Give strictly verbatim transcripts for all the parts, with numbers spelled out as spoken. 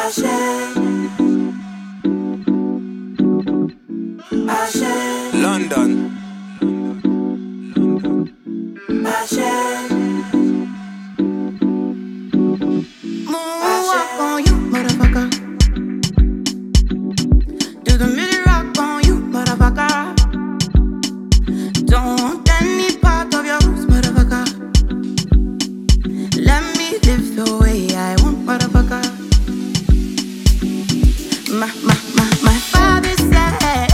London. Moonwalk on you, motherfucker. Do the milli rock on you, motherfucker. Don't want any part of your roots, motherfucker. Let me live the way I want, motherfucker. My, my, my, my father said,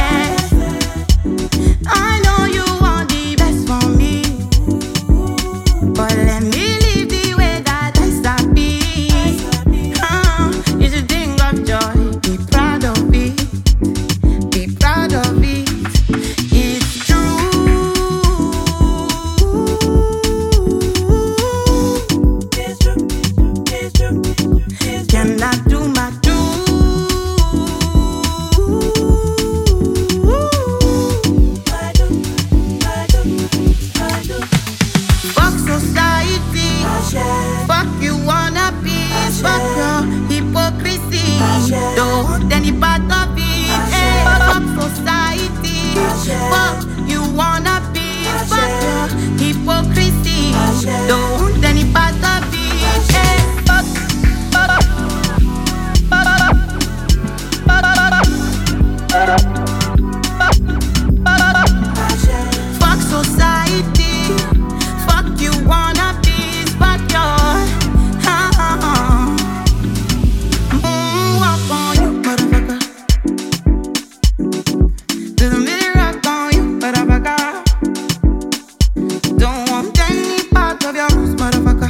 I know you want the best for me, but let me live the way that I start be. Uh, you should think of joy, be proud of it, be proud of it. It's true. It's true. It's true. Can I do my do? Fuck society, fuck you wanna be, fuck your hypocrisy, don't want any part of it. Hey, fuck society, fuck you wanna be, fuck your hypocrisy, don't want any part of it. Hey, fuck, fuck, fuck society, fuck you wanna be, fuck your uh, moonwalk on you, motherfucker. Do the milli rock on you, motherfucker. Don't want any part of your roots, motherfucker.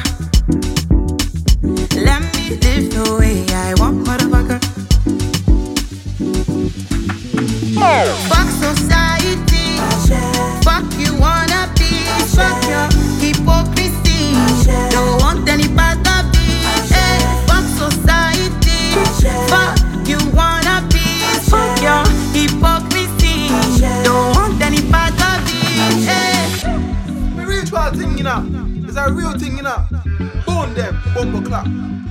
Let me live the way I want, motherfucker. Fuck society, fuck you wanna be, fuck your hypocrisy, don't want any part of it. Hey, fuck society, fuck you wanna be, fuck your hypocrisy, don't want any part of it. Hey. Spiritual thing, you know. It's a real thing, you know. Bone them, bumble clap.